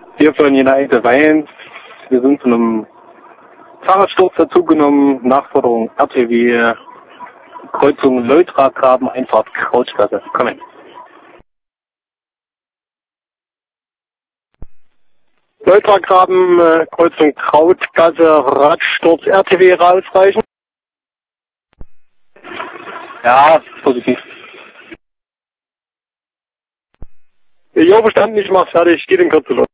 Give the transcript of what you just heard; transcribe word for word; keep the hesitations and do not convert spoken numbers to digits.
Hier von United Weins. Wir sind zu einem Fahrradsturz dazugenommen. Nachforderung R T W, Kreuzung Leutragraben, Einfahrt Krautgasse. Kommen. Leutragraben, äh, Kreuzung Krautgasse, Radsturz R T W rausreichen. Ja, positiv. Jo, verstanden, ich mach's fertig, geht in Kürze los.